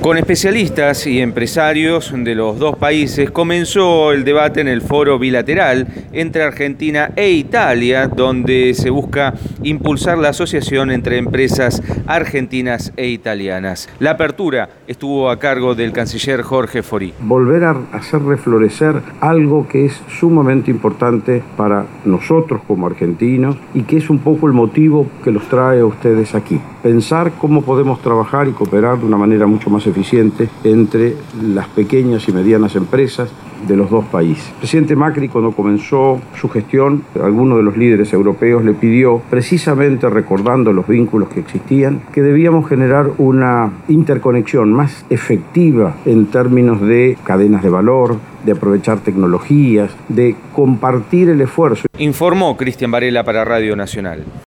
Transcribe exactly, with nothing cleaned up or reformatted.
Con especialistas y empresarios de los dos países comenzó el debate en el foro bilateral entre Argentina e Italia, donde se busca impulsar la asociación entre empresas argentinas e italianas. La apertura estuvo a cargo del canciller Jorge Forí. Volver a hacer reflorecer algo que es sumamente importante para nosotros como argentinos y que es un poco el motivo que los trae a ustedes aquí. Pensar cómo podemos trabajar y cooperar de una manera mucho más eficiente entre las pequeñas y medianas empresas de los dos países. El presidente Macri, cuando comenzó su gestión, alguno de los líderes europeos le pidió, precisamente recordando los vínculos que existían, que debíamos generar una interconexión más efectiva en términos de cadenas de valor, de aprovechar tecnologías, de compartir el esfuerzo. Informó Cristian Varela para Radio Nacional.